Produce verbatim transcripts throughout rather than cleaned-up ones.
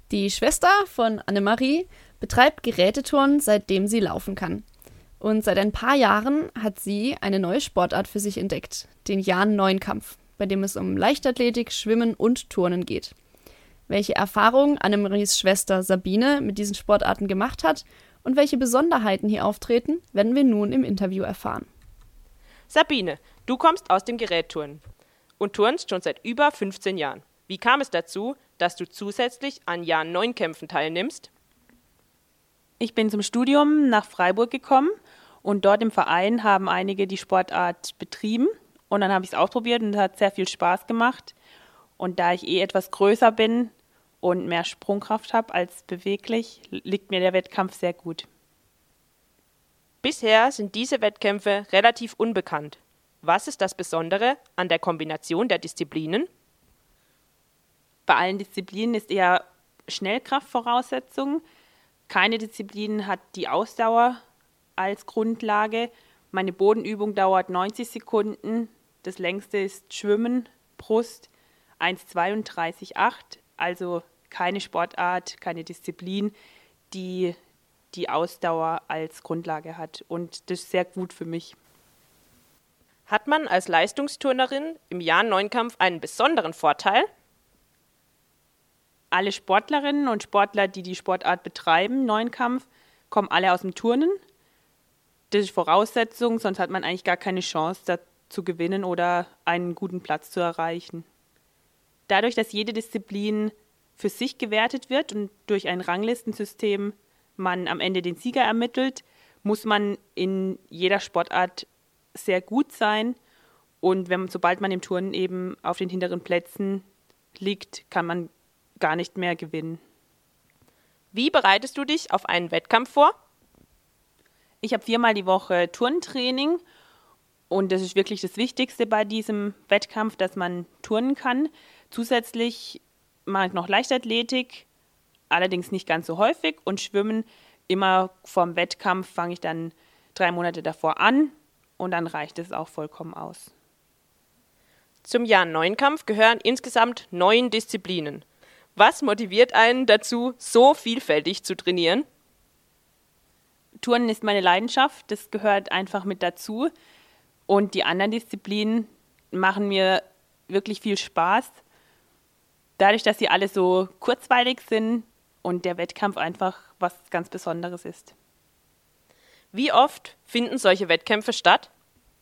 Die Schwester von Annemarie betreibt Geräteturnen, seitdem sie laufen kann. Und seit ein paar Jahren hat sie eine neue Sportart für sich entdeckt, den Jahn-Neunkampf, bei dem es um Leichtathletik, Schwimmen und Turnen geht. Welche Erfahrungen Annemaries Schwester Sabine mit diesen Sportarten gemacht hat und welche Besonderheiten hier auftreten, werden wir nun im Interview erfahren. Sabine, du kommst aus dem Gerätturnen und turnst schon seit über fünfzehn Jahren. Wie kam es dazu, dass du zusätzlich an Jahn-Neunkämpfen teilnimmst? Ich bin zum Studium nach Freiburg gekommen und dort im Verein haben einige die Sportart betrieben. Und dann habe ich es ausprobiert und es hat sehr viel Spaß gemacht. Und da ich eh etwas größer bin und mehr Sprungkraft habe als beweglich, liegt mir der Wettkampf sehr gut. Bisher sind diese Wettkämpfe relativ unbekannt. Was ist das Besondere an der Kombination der Disziplinen? Bei allen Disziplinen ist eher Schnellkraftvoraussetzung. Keine Disziplin hat die Ausdauer als Grundlage. Meine Bodenübung dauert neunzig Sekunden. Das längste ist Schwimmen, Brust, eins zweiunddreißig Komma acht. Also keine Sportart, keine Disziplin, die die Ausdauer als Grundlage hat. Und das ist sehr gut für mich. Hat man als Leistungsturnerin im Jahn-Neunkampf einen besonderen Vorteil? Alle Sportlerinnen und Sportler, die die Sportart betreiben, Neunkampf, kommen alle aus dem Turnen. Das ist Voraussetzung, sonst hat man eigentlich gar keine Chance, da zu gewinnen oder einen guten Platz zu erreichen. Dadurch, dass jede Disziplin für sich gewertet wird und durch ein Ranglistensystem man am Ende den Sieger ermittelt, muss man in jeder Sportart sehr gut sein. Und wenn, sobald man im Turnen eben auf den hinteren Plätzen liegt, kann man gar nicht mehr gewinnen. Wie bereitest du dich auf einen Wettkampf vor? Ich habe viermal die Woche Turntraining und das ist wirklich das Wichtigste bei diesem Wettkampf, dass man turnen kann. Zusätzlich mache ich noch Leichtathletik, allerdings nicht ganz so häufig, und Schwimmen immer vorm Wettkampf fange ich dann drei Monate davor an und dann reicht es auch vollkommen aus. Zum Jahn-Neunkampf gehören insgesamt neun Disziplinen. Was motiviert einen dazu, so vielfältig zu trainieren? Turnen ist meine Leidenschaft, das gehört einfach mit dazu. Und die anderen Disziplinen machen mir wirklich viel Spaß. Dadurch, dass sie alle so kurzweilig sind und der Wettkampf einfach was ganz Besonderes ist. Wie oft finden solche Wettkämpfe statt?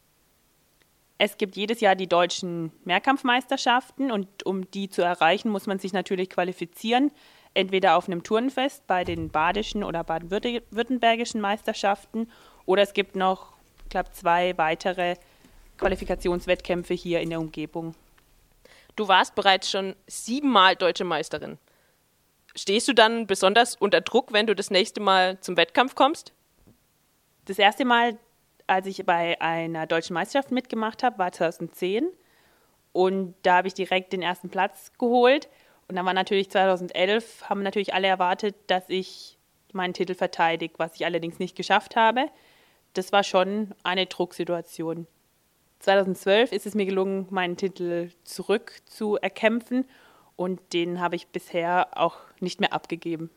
Es gibt jedes Jahr die deutschen Mehrkampfmeisterschaften und um die zu erreichen, muss man sich natürlich qualifizieren. Entweder auf einem Turnfest bei den badischen oder baden-württembergischen Meisterschaften oder es gibt noch, ich glaube, zwei weitere Qualifikationswettkämpfe hier in der Umgebung. Du warst bereits schon siebenmal deutsche Meisterin. Stehst du dann besonders unter Druck, wenn du das nächste Mal zum Wettkampf kommst? Das erste Mal, als ich bei einer deutschen Meisterschaft mitgemacht habe, war zweitausendzehn. Und da habe ich direkt den ersten Platz geholt. Und dann war natürlich zweitausendelf, haben natürlich alle erwartet, dass ich meinen Titel verteidige, was ich allerdings nicht geschafft habe. Das war schon eine Drucksituation. zweitausendzwölf ist es mir gelungen, meinen Titel zurückzuerkämpfen. Und den habe ich bisher auch nicht mehr abgegeben.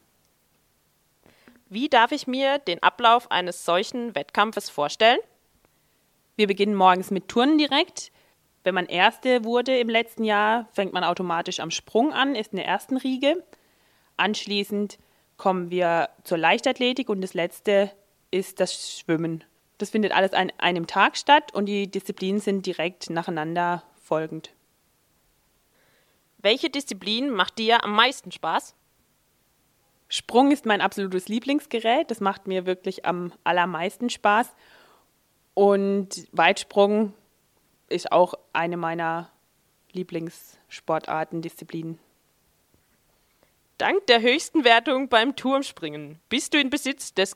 Wie darf ich mir den Ablauf eines solchen Wettkampfes vorstellen? Wir beginnen morgens mit Turnen direkt. Wenn man Erste wurde im letzten Jahr, fängt man automatisch am Sprung an, ist in der ersten Riege. Anschließend kommen wir zur Leichtathletik und das Letzte ist das Schwimmen. Das findet alles an einem Tag statt und die Disziplinen sind direkt nacheinander folgend. Welche Disziplin macht dir am meisten Spaß? Sprung ist mein absolutes Lieblingsgerät. Das macht mir wirklich am allermeisten Spaß. Und Weitsprung ist auch eine meiner Lieblingssportarten, Disziplinen. Dank der höchsten Wertung beim Turmspringen bist du in Besitz des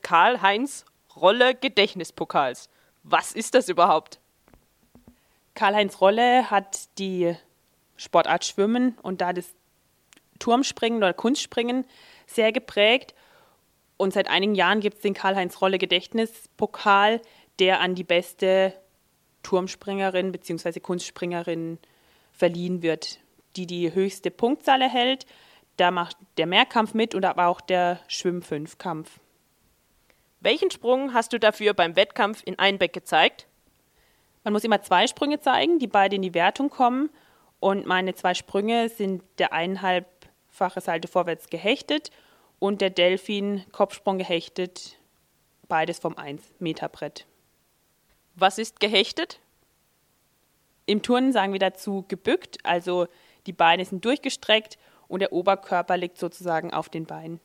Karl-Heinz-Rolle-Gedächtnispokals. Was ist das überhaupt? Karl-Heinz Rolle hat die Sportart Schwimmen und da das Turmspringen oder Kunstspringen sehr geprägt. Und seit einigen Jahren gibt es den Karl-Heinz-Rolle-Gedächtnispokal, der an die beste Turmspringerin bzw. Kunstspringerin verliehen wird, die die höchste Punktzahl erhält. Da macht der Mehrkampf mit und aber auch der Schwimm-Fünfkampf. Welchen Sprung hast du dafür beim Wettkampf in Einbeck gezeigt? Man muss immer zwei Sprünge zeigen, die beide in die Wertung kommen. Und meine zwei Sprünge sind der eineinhalbfache Salto vorwärts gehechtet und der Delfin Kopfsprung gehechtet, beides vom eins Meter Brett. Was ist gehechtet? Im Turnen sagen wir dazu gebückt, also die Beine sind durchgestreckt und der Oberkörper liegt sozusagen auf den Beinen.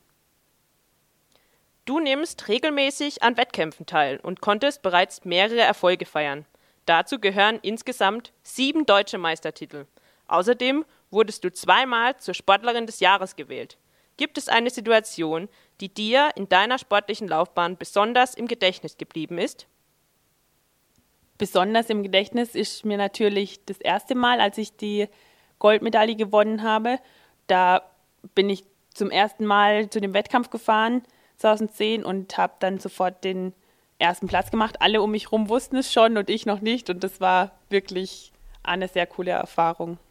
Du nimmst regelmäßig an Wettkämpfen teil und konntest bereits mehrere Erfolge feiern. Dazu gehören insgesamt sieben deutsche Meistertitel. Außerdem wurdest du zweimal zur Sportlerin des Jahres gewählt. Gibt es eine Situation, die dir in deiner sportlichen Laufbahn besonders im Gedächtnis geblieben ist? Besonders im Gedächtnis ist mir natürlich das erste Mal, als ich die Goldmedaille gewonnen habe. Da bin ich zum ersten Mal zu dem Wettkampf gefahren, zweitausendzehn, und habe dann sofort den ersten Platz gemacht. Alle um mich herum wussten es schon und ich noch nicht. Und das war wirklich eine sehr coole Erfahrung.